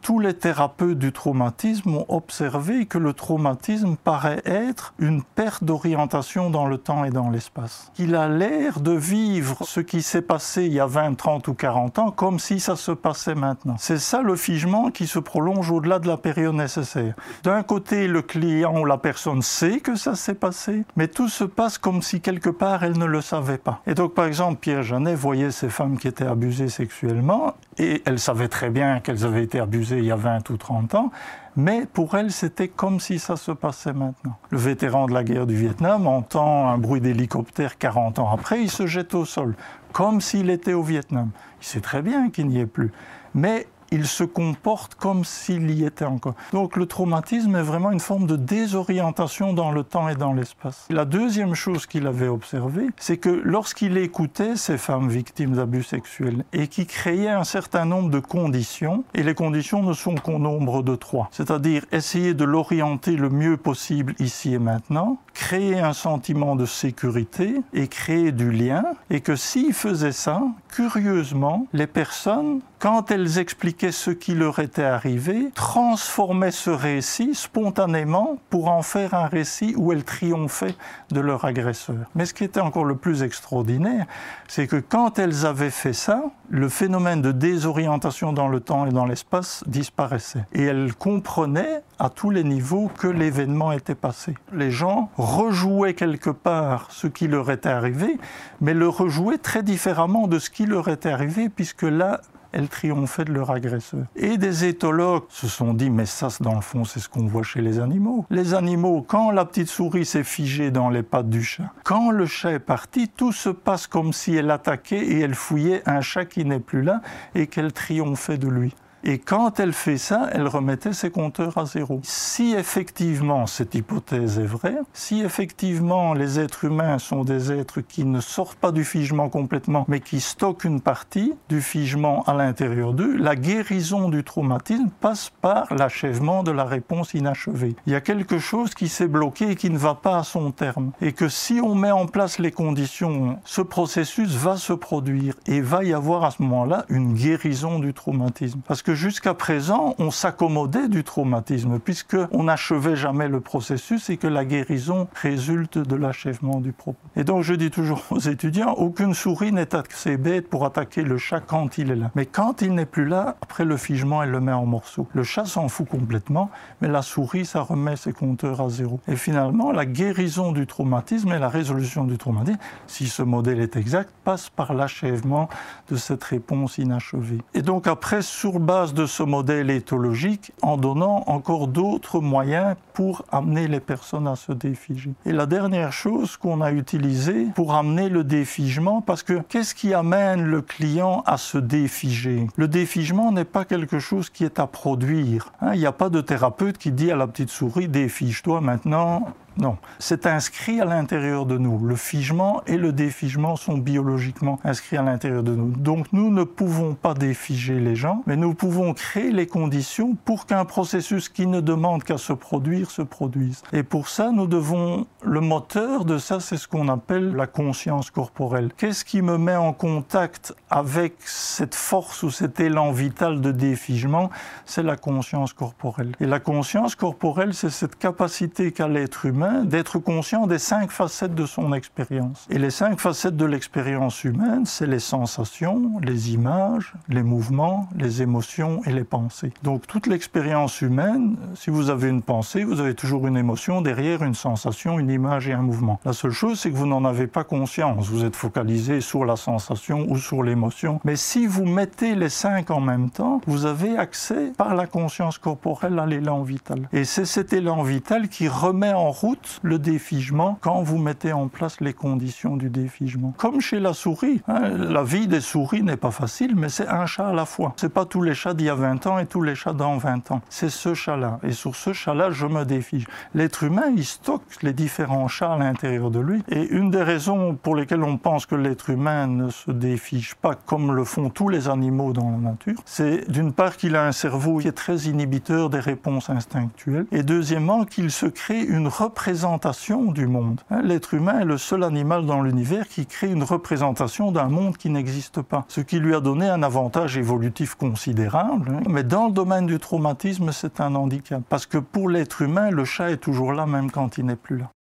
tous les thérapeutes du traumatisme ont observé que le traumatisme paraît être une perte d'orientation dans le temps et dans l'espace. Il a l'air de vivre ce qui s'est passé il y a 20, 30 ou 40 ans comme si ça se passait maintenant. C'est ça le figement qui se prolonge au-delà de la période nécessaire. D'un côté, le client ou la personne sait que ça s'est passé, mais tout se passe comme si quelque part elle ne le savait pas. Et donc par exemple, Pierre Janet voyait ces femmes qui étaient abusées sexuellement et elle savait très bien qu'elles avaient été abusées il y a 20 ou 30 ans, mais pour elle, c'était comme si ça se passait maintenant. Le vétéran de la guerre du Vietnam entend un bruit d'hélicoptère 40 ans après, il se jette au sol, comme s'il était au Vietnam. Il sait très bien qu'il n'y est plus, mais il se comporte comme s'il y était encore. Donc le traumatisme est vraiment une forme de désorientation dans le temps et dans l'espace. La deuxième chose qu'il avait observée, c'est que lorsqu'il écoutait ces femmes victimes d'abus sexuels et qui créaient un certain nombre de conditions, et les conditions ne sont qu'au nombre de 3, c'est-à-dire essayer de l'orienter le mieux possible ici et maintenant, créer un sentiment de sécurité et créer du lien, et que s'il faisait ça, curieusement, les personnes, quand elles expliquaient ce qui leur était arrivé, transformaient ce récit spontanément pour en faire un récit où elles triomphaient de leur agresseur. Mais ce qui était encore le plus extraordinaire, c'est que quand elles avaient fait ça, le phénomène de désorientation dans le temps et dans l'espace disparaissait. Et elles comprenaient à tous les niveaux que l'événement était passé. Les gens rejouaient quelque part ce qui leur était arrivé, mais le rejouaient très différemment de ce qui leur était arrivé, puisque là, elles triomphaient de leur agresseur. Et des éthologues se sont dit, mais ça, dans le fond, c'est ce qu'on voit chez les animaux. Les animaux, quand la petite souris s'est figée dans les pattes du chat, quand le chat est parti, tout se passe comme si elle attaquait et elle fouillait un chat qui n'est plus là et qu'elle triomphait de lui. Et quand elle fait ça, elle remettait ses compteurs à zéro. Si effectivement cette hypothèse est vraie, si effectivement les êtres humains sont des êtres qui ne sortent pas du figement complètement, mais qui stockent une partie du figement à l'intérieur d'eux, la guérison du traumatisme passe par l'achèvement de la réponse inachevée. Il y a quelque chose qui s'est bloqué et qui ne va pas à son terme. Et que si on met en place les conditions, ce processus va se produire et va y avoir à ce moment-là une guérison du traumatisme. Parce que jusqu'à présent, on s'accommodait du traumatisme, puisqu'on n'achevait jamais le processus et que la guérison résulte de l'achèvement du propos. Et donc je dis toujours aux étudiants, aucune souris n'est assez bête pour attaquer le chat quand il est là. Mais quand il n'est plus là, après le figement, elle le met en morceaux. Le chat s'en fout complètement, mais la souris, ça remet ses compteurs à zéro. Et finalement, la guérison du traumatisme et la résolution du traumatisme, si ce modèle est exact, passe par l'achèvement de cette réponse inachevée. Et donc après, sur base de ce modèle éthologique, en donnant encore d'autres moyens pour amener les personnes à se défiger. Et la dernière chose qu'on a utilisée pour amener le défigement, parce que qu'est-ce qui amène le client à se défiger? Le défigement n'est pas quelque chose qui est à produire. Il n'y a pas de thérapeute qui dit à la petite souris « défige-toi maintenant ». Non, c'est inscrit à l'intérieur de nous. Le figement et le défigement sont biologiquement inscrits à l'intérieur de nous. Donc nous ne pouvons pas défiger les gens, mais nous pouvons créer les conditions pour qu'un processus qui ne demande qu'à se produire se produise. Et pour ça, nous devons... Le moteur de ça, c'est ce qu'on appelle la conscience corporelle. Qu'est-ce qui me met en contact avec cette force ou cet élan vital de défigement? C'est la conscience corporelle. Et la conscience corporelle, c'est cette capacité qu'a l'être humain d'être conscient des 5 facettes de son expérience. Et les 5 facettes de l'expérience humaine, c'est les sensations, les images, les mouvements, les émotions et les pensées. Donc toute l'expérience humaine, si vous avez une pensée, vous avez toujours une émotion derrière, une sensation, une image et un mouvement. La seule chose, c'est que vous n'en avez pas conscience. Vous êtes focalisé sur la sensation ou sur l'émotion. Mais si vous mettez les 5 en même temps, vous avez accès par la conscience corporelle à l'élan vital. Et c'est cet élan vital qui remet en route le défigement quand vous mettez en place les conditions du défigement. Comme chez la souris, la vie des souris n'est pas facile, mais c'est un chat à la fois. C'est pas tous les chats d'il y a 20 ans et tous les chats dans 20 ans. C'est ce chat-là. Et sur ce chat-là, je me défige. L'être humain, il stocke les différents chats à l'intérieur de lui. Et une des raisons pour lesquelles on pense que l'être humain ne se défige pas comme le font tous les animaux dans la nature, c'est d'une part qu'il a un cerveau qui est très inhibiteur des réponses instinctuelles, et deuxièmement qu'il se crée une représentation représentation du monde. L'être humain est le seul animal dans l'univers qui crée une représentation d'un monde qui n'existe pas, ce qui lui a donné un avantage évolutif considérable. Mais dans le domaine du traumatisme, c'est un handicap, parce que pour l'être humain, le chat est toujours là même quand il n'est plus là.